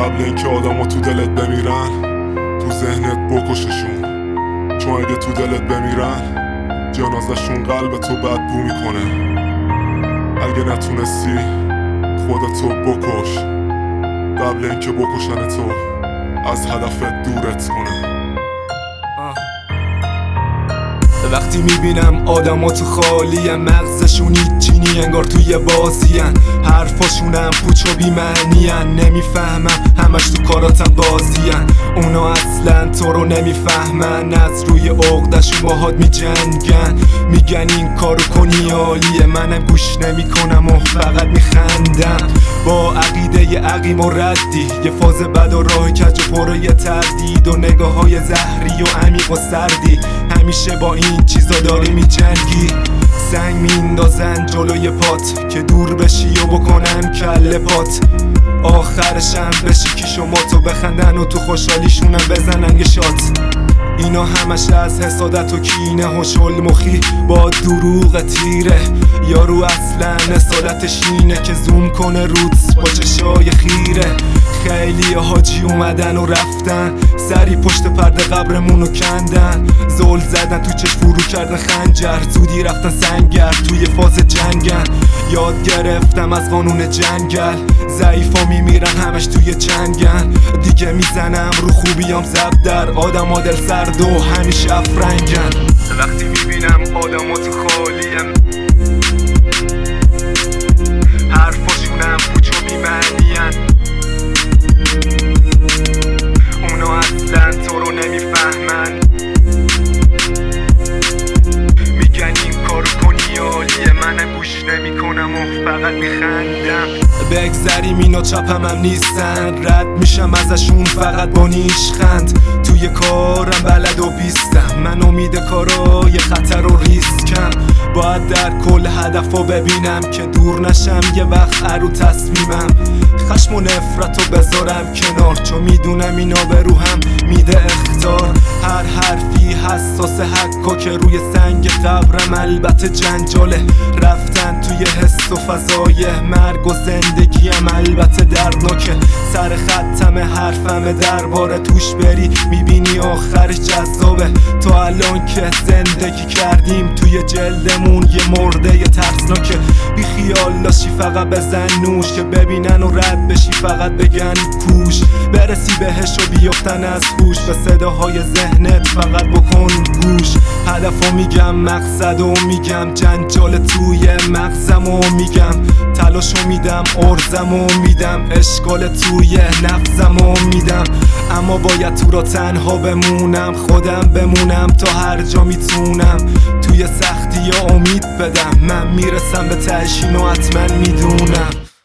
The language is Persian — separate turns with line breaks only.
قبل اینکه آدما تو دلت بمیرن تو ذهنت بکششون، چون اگه تو دلت بمیرن جنازشون قلب تو بدبو میکنه. اگه نتونستی خودتو بکش قبل اینکه بکشن تو از هدفت دورت کنه.
وقتی میبینم آدما تو خالی مغزشون هیچی انگار توی بازیان، حرفاشونم پوچ و بی‌معنیان، نمیفهمم همش تو کاراتم بازیان. اونا اصلا تو رو نمیفهمن، از روی عقدشون باهات میجنگن، میگن این کارو کنی عالیه، منم گوش نمیکنم و فقط میخندم. با عقیده عقیم و ردی یه فاز بد و راه کج و پروی تردید و نگاه های زهری و عمیق و سردی، همیشه با این چیزا داری میجنگی. سنگ میندازن جلوی پات که دور بشی و بکنن کله پات، آخرشم بشی که شما تو بخندن و تو خوشحالیشونم بزنن یه شات. اینا همش از حسادت و کینه و شلمخی با دروغ تیره، یارو اصلا اصالتش اینه که زوم کنه روت با چشای خیره. خیلی حاجی اومدن و رفتن، سری پشت پرده قبرمونو کندن، زل زدن تو چشم فرو کردن خنجر، زودی رفتن سنگر توی فاز جنگن. یاد گرفتم از قانون جنگل، ضعیفا میمیرن همش توی چنگن، دیگه میزنم رو خوبیام زب در آدم دل سرد و همیشه افرنگن. وقتی میبینم آدم تو خالیم حرفاشونم پوچ و بی‌معنین، اونا اصلا تو رو نمیفهمن، میگن این کارو کنی عالیه، منم گوش نمیکنم و فقط میخندم. بگذریم اینا چپم نیستن، رد میشم ازشون فقط با نیشخند، توی کارم بلد و بیستم، من امید کارای خطر و ریسکم، باید در کل هدفو ببینم که دور نشم یه وقت ارو تصمیمم. خشم و نفرتو بذارم کنار، چون میدونم اینا به روحم میده اخطار. هر حرفی حساس حقا که روی سنگ قبرم البته جنجاله، رفتن توی حس و فضای مرگ و زندگیم البته دردناکه. سر ختم حرفم درباره توش بری میبینی آخرش جذابه، تا الان که زندگی کردیم توی جلدمون یه مرده ترسناکه. بی خیال لاشی فقط بزن نوش که ببینن و رد بشی فقط بگن کوش، برسی بهش و بیفتن از هوش، به صداهای ذهنت فقط بکن گوش. هدفو میگم مقصدو میگم، جنجال توی مغزمو میگم، تلاشو میدم ارزمو میدم، اشکال توی نفسمو میدم، اما باید تو را تنها بمونم، خودم بمونم تا هر جا میتونم، توی سختی یا امید بدم، من میرسم به تهش اینو حتما میدونم.